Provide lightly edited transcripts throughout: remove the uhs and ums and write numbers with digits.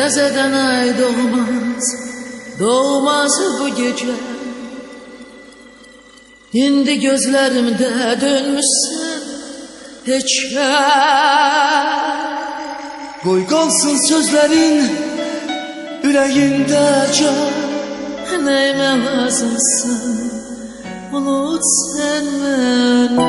Təzədən ay doğmaz, doğmaz bu gecə. İndi gözlərimdə dönmüşsən heçə. Qoy qalsın sözlərin ürəyindəcə. Nəyimə lazımsın, unut sən məni.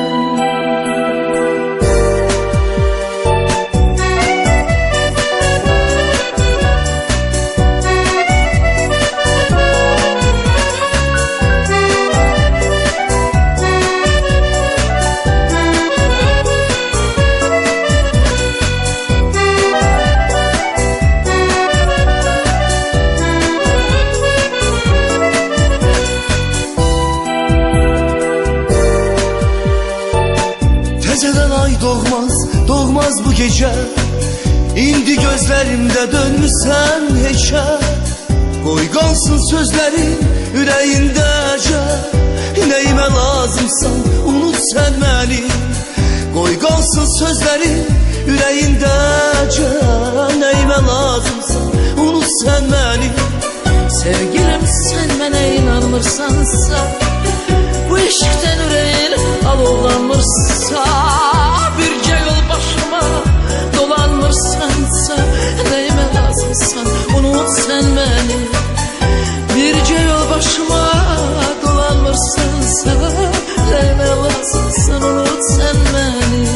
Təzədən ay doğmaz, doğmaz bu gecə. İndi gözlərimdə dönmüsən heçə. Qoy qalsın sözlərin ürəyindəcə. Nəyimə lazımsan, unut sən məni. Qoy qalsın sözlərin ürəyindəcə. Nəyimə lazımsan, unut sən məni. Sevgilim, sən mənə inanmırsansa, bu eşqdən ürəyin alovlanmırsa, bircə yol başıma dolanmırsansa, nəyimə lazımsan, unut sən məni. Bircə yol başıma dolanmırsansa, nəyimə lazımsan, unut sən məni.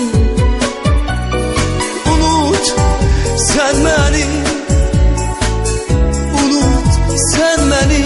Unut sən məni, unut sən məni.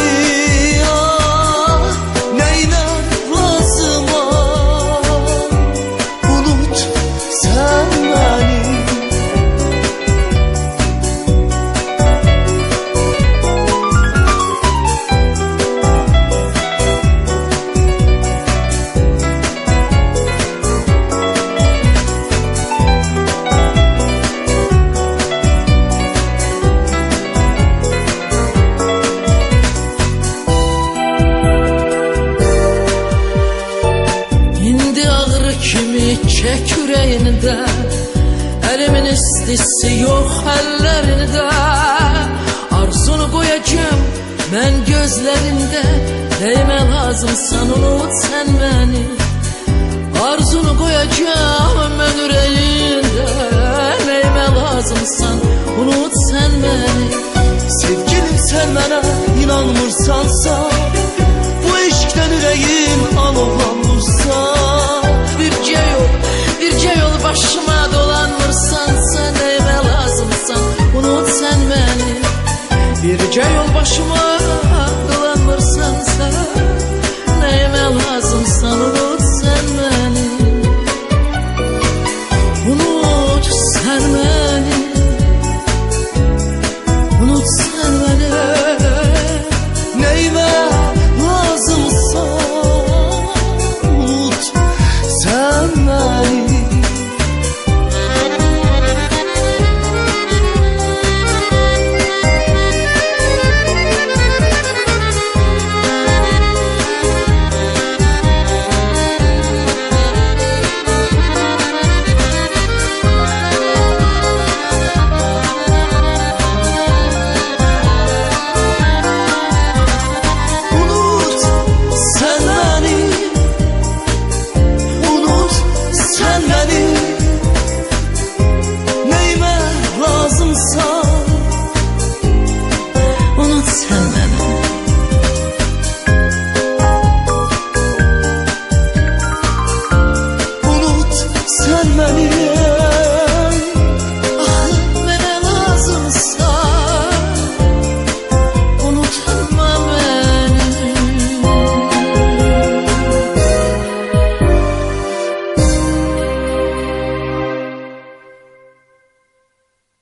Çək ürəyində, əlimin istisi yox əllərində. Arzunu qoyacam mən gözlərində, nəyimə lazımsan, unut sən məni. Arzunu qoyacam mən ürəyində, nəyimə lazımsan, unut sən məni. Sevgilim, sən mənə inanmırsansa, bu eşqdən ürəyim alovlanmırsa, bircə yol başıma dolanmırsansa, nəyimə lazımsan, unut sən məni. Bircə yol başıma dolanmırsansa, nəyimə lazımsan, unut sən məni. Unut sən məni, unut sən məni. Nəyimə lazımsan, unut sən məni. Unut sən məni.